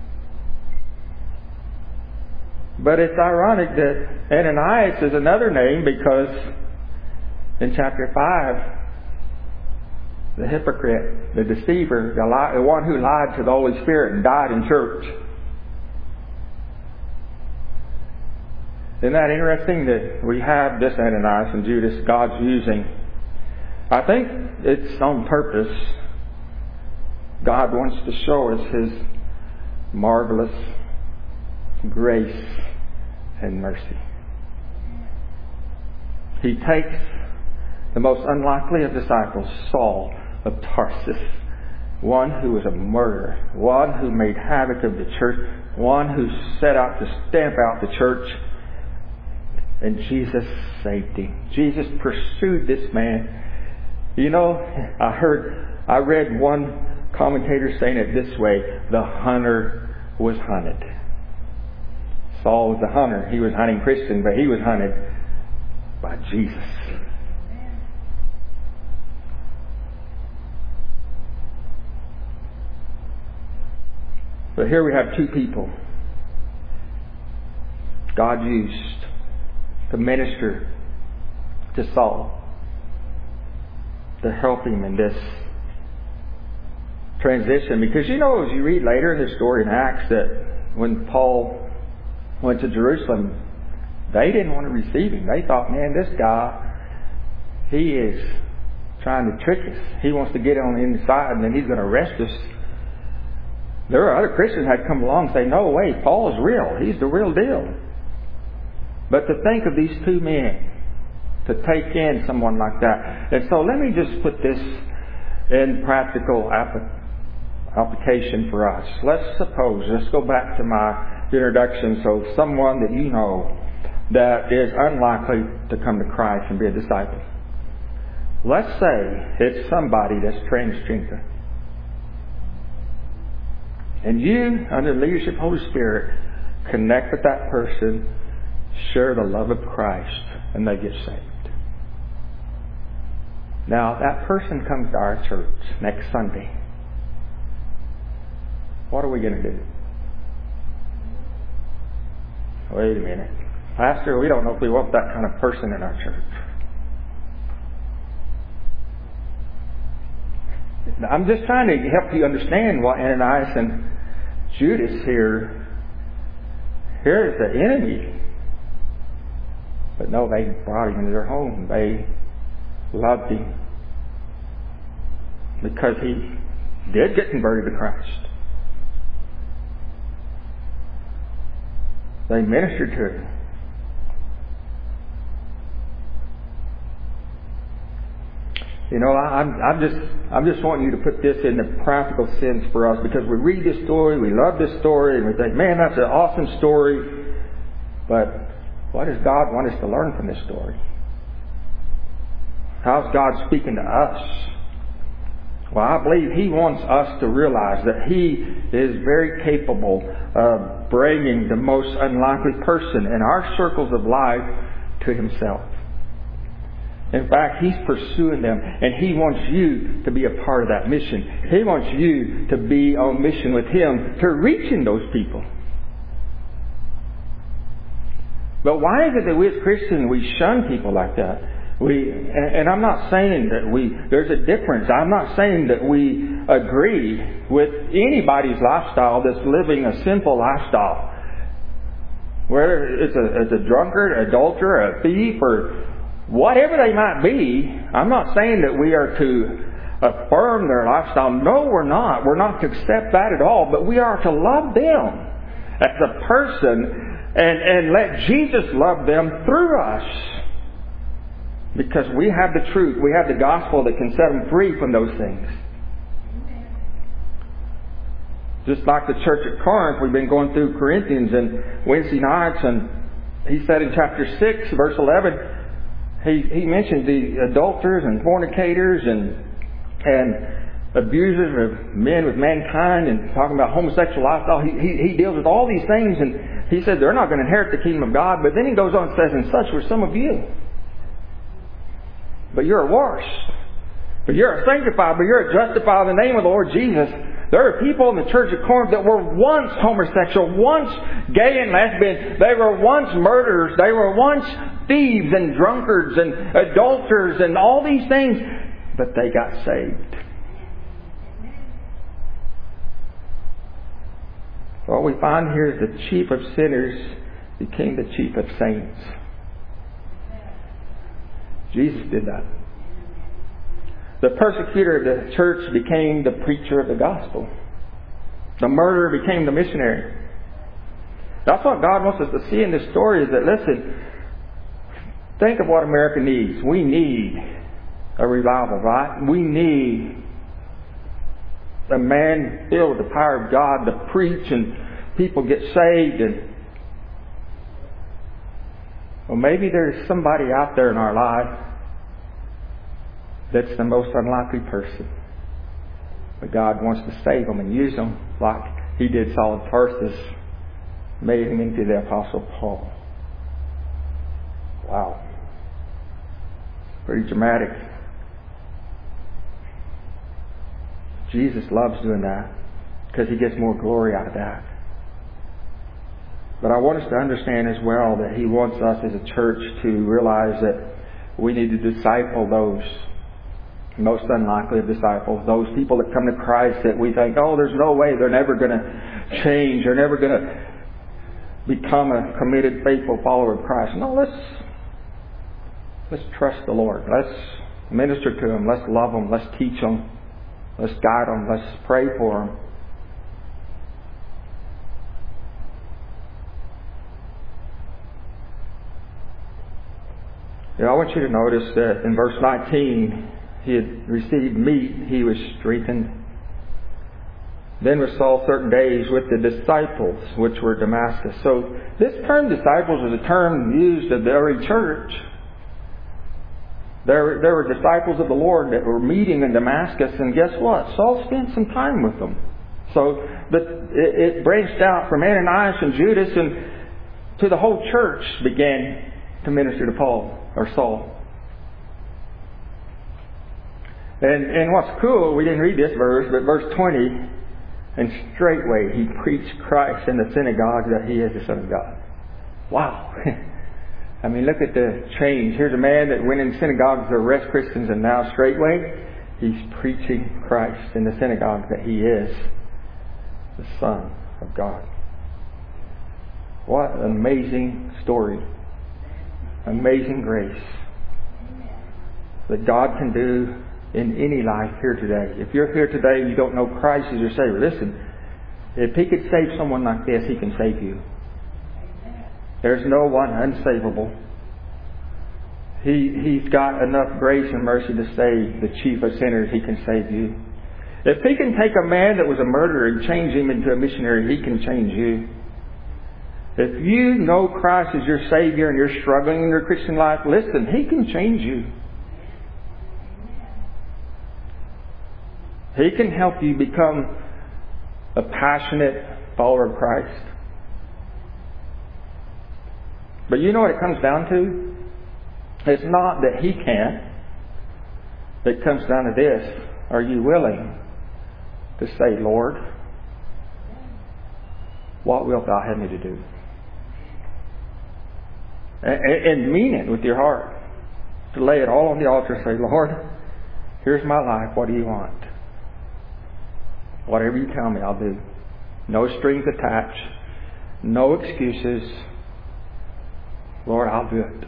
But it's ironic that Ananias is another name, because in chapter five, the hypocrite, the deceiver, the, lie, the one who lied to the Holy Spirit and died in church. Isn't that interesting that we have this Ananias and Judas God's using? I think it's on purpose. God wants to show us His marvelous grace and mercy. He takes the most unlikely of disciples, Saul of Tarsus, one who was a murderer, one who made havoc of the church, one who set out to stamp out the church. And Jesus saved him. Jesus pursued this man. You know, I heard, I read one commentator saying it this way: the hunter was hunted. Saul was the hunter. He was hunting Christians, but he was hunted by Jesus. But here we have two people God used to minister to Saul, to help him in this transition. Because you know, as you read later in the story in Acts, that when Paul went to Jerusalem, they didn't want to receive him. They thought, man, this guy, he is trying to trick us. He wants to get on the inside and then he's going to arrest us. There are other Christians that had come along and say, no way, Paul is real. He's the real deal. But to think of these two men, to take in someone like that. And so let me just put this in practical application for us. Let's suppose, let's go back to my introduction. So someone that you know that is unlikely to come to Christ and be a disciple. Let's say it's somebody that's transgender. And you, under the leadership of the Holy Spirit, connect with that person, share the love of Christ, and they get saved. Now, that person comes to our church next Sunday. What are we going to do? Wait a minute. Pastor, we don't know if we want that kind of person in our church. I'm just trying to help you understand what Ananias and Judas here, here is the enemy. But no, they brought him into their home. They loved him because he did get converted to Christ. They ministered to him. You know, I, I'm, I'm just, I'm just wanting you to put this in the practical sense for us, because we read this story, we love this story, and we think, man, that's an awesome story. But what does God want us to learn from this story? How's God speaking to us? Well, I believe He wants us to realize that He is very capable of bringing the most unlikely person in our circles of life to Himself. In fact, He's pursuing them, and He wants you to be a part of that mission. He wants you to be on mission with Him to reaching those people. But why is it that we as Christians, we shun people like that? We, and, and I'm not saying that we, there's a difference. I'm not saying that we agree with anybody's lifestyle that's living a sinful lifestyle. Whether it's a, it's a drunkard, adulterer, a thief, or whatever they might be, I'm not saying that we are to affirm their lifestyle. No, we're not. We're not to accept that at all. But we are to love them as a person and, and let Jesus love them through us. Because we have the truth. We have the gospel that can set them free from those things. Just like the church at Corinth, we've been going through Corinthians and Wednesday nights, and he said in chapter six, verse eleven, He, he mentions the adulterers and fornicators and and abusers of men with mankind, and talking about homosexual lifestyle. He, he, he deals with all these things, and he said they're not going to inherit the kingdom of God. But then he goes on and says, and such were some of you. But you're worse. But you're sanctified, but you're justified in the name of the Lord Jesus. There are people in the church of Corinth that were once homosexual, once gay and lesbian. They were once murderers. They were once thieves and drunkards and adulterers and all these things. But they got saved. What we find here is the chief of sinners became the chief of saints. Jesus did that. The persecutor of the church became the preacher of the gospel. The murderer became the missionary. That's what God wants us to see in this story, is that, listen, think of what America needs. We need a revival, right? We need a man filled with the power of God to preach and people get saved. And well, maybe there's somebody out there in our life that's the most unlikely person. But God wants to save them and use them like He did Saul of Tarsus, made him into the Apostle Paul. Wow. Pretty dramatic. Jesus loves doing that because He gets more glory out of that. But I want us to understand as well that He wants us as a church to realize that we need to disciple those most unlikely of disciples, those people that come to Christ that we think, oh, there's no way, they're never going to change, they're never going to become a committed, faithful follower of Christ. No, let's let's trust the Lord. Let's minister to them. Let's love them. Let's teach them. Let's guide them. Let's pray for them. You know, I want you to notice that in verse nineteen, he had received meat, he was strengthened. Then was Saul certain days with the disciples which were at Damascus. So this term disciples was a term used of the early church. There, there were disciples of the Lord that were meeting in Damascus, and guess what? Saul spent some time with them. So the, it, it branched out from Ananias and Judas, and to the whole church began to minister to Paul or Saul. And, and what's cool, we didn't read this verse, but verse twenty, and straightway he preached Christ in the synagogue that he is the Son of God. Wow. I mean, look at the change. Here's a man that went in synagogues to arrest Christians, and now straightway he's preaching Christ in the synagogue that he is the Son of God. What an amazing story. Amazing grace that God can do in any life here today. If you're here today and you don't know Christ as your Savior, listen, if He could save someone like this, He can save you. There's no one unsavable. He, he's got enough grace and mercy to save the chief of sinners. He can save you. If He can take a man that was a murderer and change him into a missionary, He can change you. If you know Christ as your Savior and you're struggling in your Christian life, listen, He can change you. He can help you become a passionate follower of Christ. But you know what it comes down to? It's not that He can't. It comes down to this. Are you willing to say, Lord, what wilt Thou have me to do? And, and mean it with your heart. To lay it all on the altar and say, Lord, here's my life. What do you want? Whatever you tell me, I'll do. No strings attached. No excuses. Lord, I'll do it.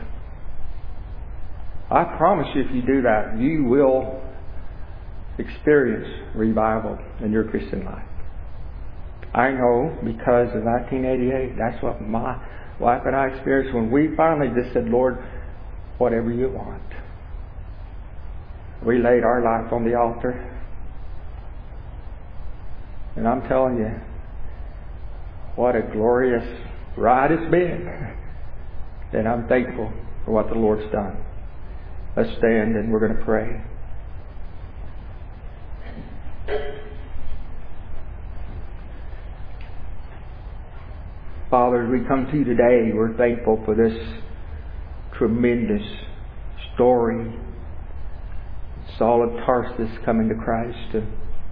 I promise you, if you do that, you will experience revival in your Christian life. I know because of nineteen eighty-eight, that's what my wife and I experienced when we finally just said, Lord, whatever you want. We laid our life on the altar. And I'm telling you, what a glorious ride it's been. And I'm thankful for what the Lord's done. Let's stand and we're going to pray. Father, as we come to you today, we're thankful for this tremendous story. Saul of Tarsus coming to Christ. To,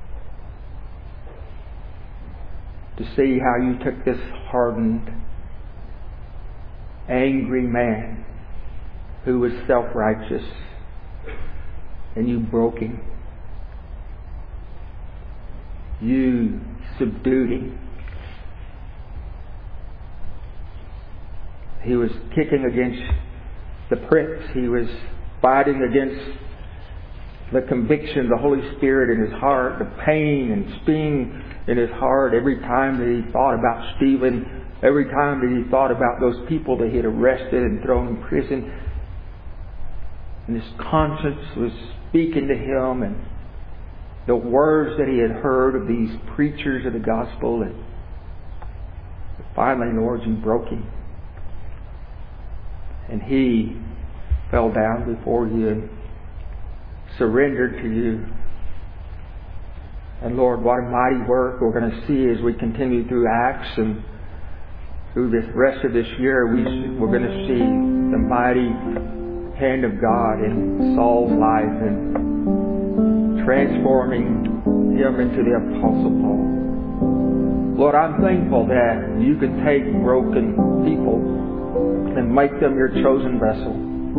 to see how you took this hardened, angry man who was self-righteous and you broke him. You subdued him. He was kicking against the pricks. He was fighting against the conviction of the Holy Spirit in his heart, the pain and sting in his heart every time that he thought about Stephen, every time that he thought about those people that he had arrested and thrown in prison. And his conscience was speaking to him, and the words that he had heard of these preachers of the gospel. And finally, Lord, you broke him. And he fell down before you and surrendered to you. And Lord, what a mighty work we're going to see as we continue through Acts and through this rest of this year. We, we're going to see the mighty hand of God in Saul's life and transforming him into the Apostle Paul. Lord, I'm thankful that you can take broken people and make them your chosen vessel.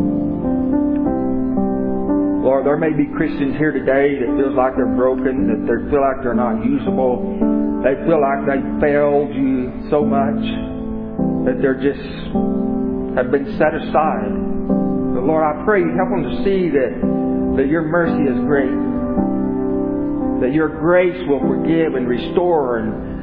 Lord, there may be Christians here today that feels like they're broken, that they feel like they're not usable. They feel like they failed you so much that they're just have been set aside. But Lord, I pray you help them to see that, that your mercy is great. That your grace will forgive and restore, and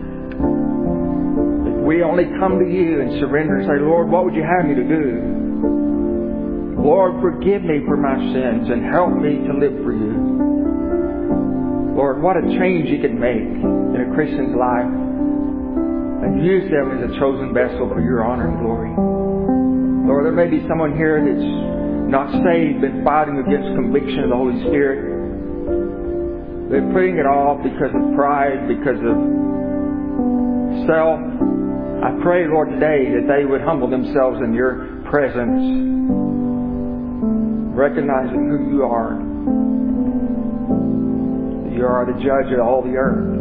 we only come to you and surrender and say, Lord, what would you have me to do? Lord, forgive me for my sins and help me to live for you. Lord, what a change you can make in a Christian's life and use them as a chosen vessel for your honor and glory. Lord, there may be someone here that's not saved, been fighting against conviction of the Holy Spirit. They're putting it off because of pride, because of self. I pray, Lord, today that they would humble themselves in your presence, recognizing who you are. You are the judge of all the earth.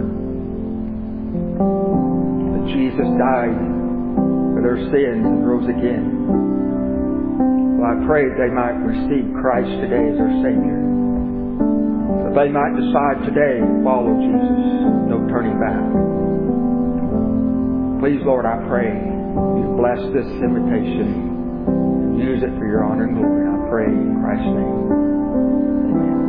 That Jesus died for their sins and rose again. Well, I pray that they might receive Christ today as their Savior. That they might decide today to follow Jesus. No turning back. Please, Lord, I pray you bless this invitation. Use it for your honor and glory. I pray in Christ's name. Amen.